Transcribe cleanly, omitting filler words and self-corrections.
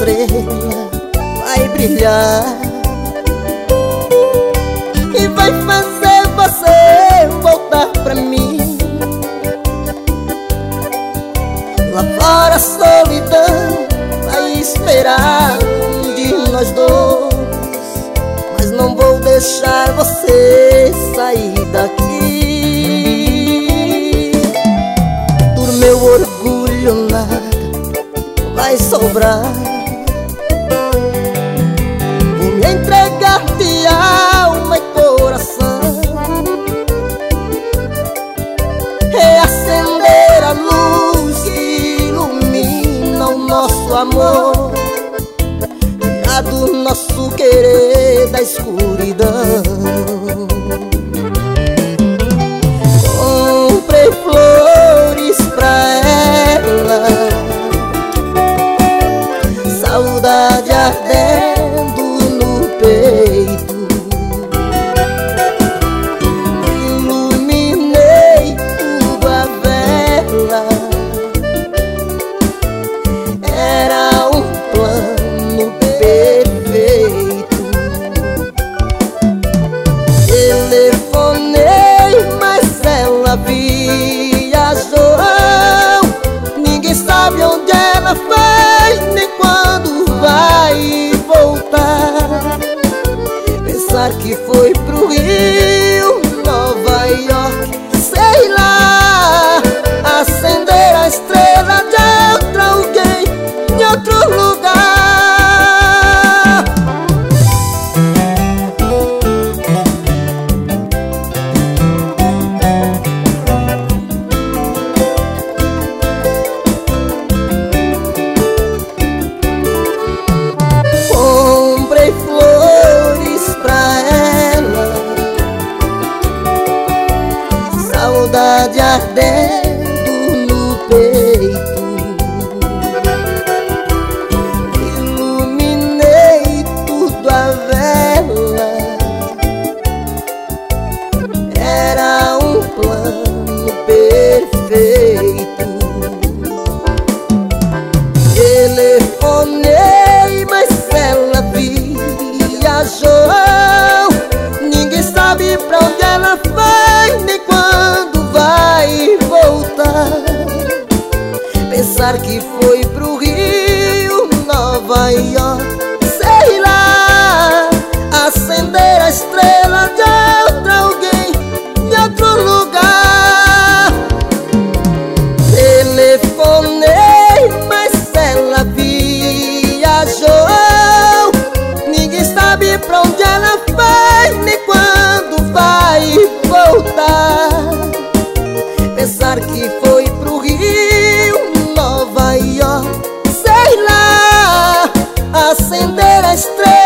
estrela vai brilhar e vai fazer você voltar pra mim. Lá fora a solidão vai esperar de nós dois, mas não vou deixar você sair daqui. Do meu orgulho nada vai sobrar, vou me entregar de alma e coração, reacender a luz que ilumina o nosso amor, tirar do nosso querer da escuridão. Comprei flores pra ela, saudade ardendo no peito, iluminei tudo à vela, era um plano perfeito. Telefonei, mas ela viajou, ninguém sabe onde ela foi, nem quando vai voltar. Pensar que foi pro Rio, Nova York, sei lá, acender a estrela de outra alguém em outro lugar. Saudade ardendo no peito, iluminei tudo à vela, era um plano perfeito. Telefonei, mas ela viajou, ninguém sabe pra onde ela foi, nem quando vai voltar. Pensar que foi pro Rio, Nova York, sei lá, acender a estrela de outra alguém em outro lugar. Telefonei, mas ela viajou, ninguém sabe pra onde ela foi, nem quando vai voltar. Pensar que foi pro Rio, Nova York, sei lá, acender a estrela